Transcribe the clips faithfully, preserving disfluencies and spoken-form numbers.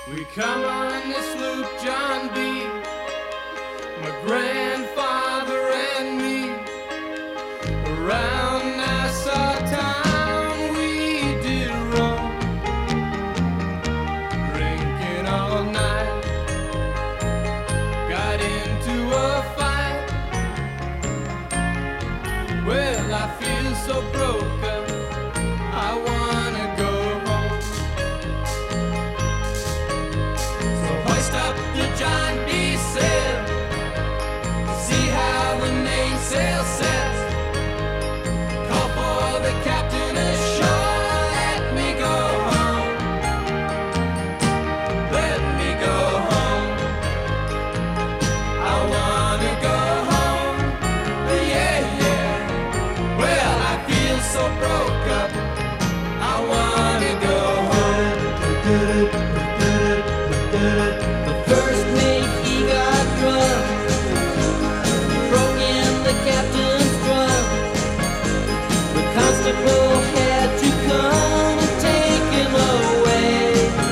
We come on this loop, John B., my grandfather and me, around Nassau town we did roam, drinking all night, got into a fight. Well, I feel so broken, I wanna go home. So hoist up the John B. sail, see how the mainsail sets. Call for the captain ashore, let me go home. Let me go home. I wanna go home. Yeah, yeah. Well, I feel so broke up, I wanna go home. The first mate, he got drunk, broke in the captain's drum. The constable had to come and take him away.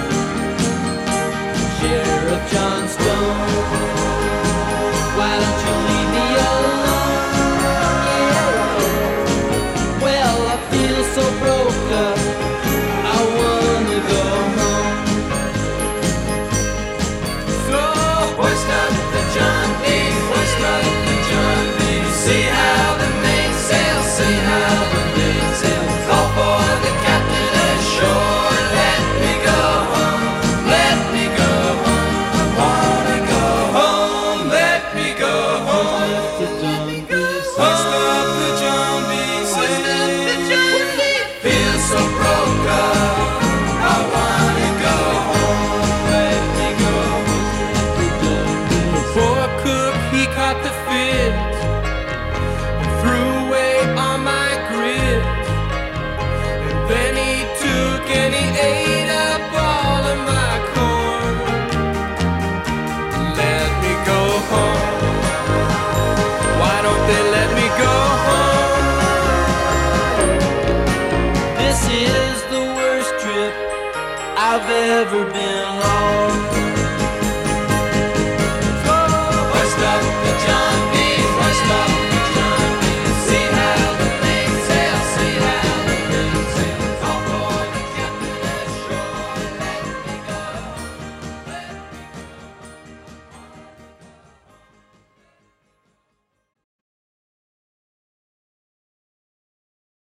Sheriff John Stone, why don't you leave me alone? Yeah. Well, I feel so broke up, I wanna go home. So hoist up the John B., hoist up the John B. See how the mainsail, see how the mainsail. Call for the captain ashore, let me go home, let me go home. I wanna go home, let me go home. Hoist up the John B., hoist up the John B. Feel so broke up, I wanna go home, let me go home. The poor cook, he caught the fit and threw away all my grit. And then he took and he ate up all of my corn. Let me go home. Why don't they let me go home? This is the worst trip I've ever been on.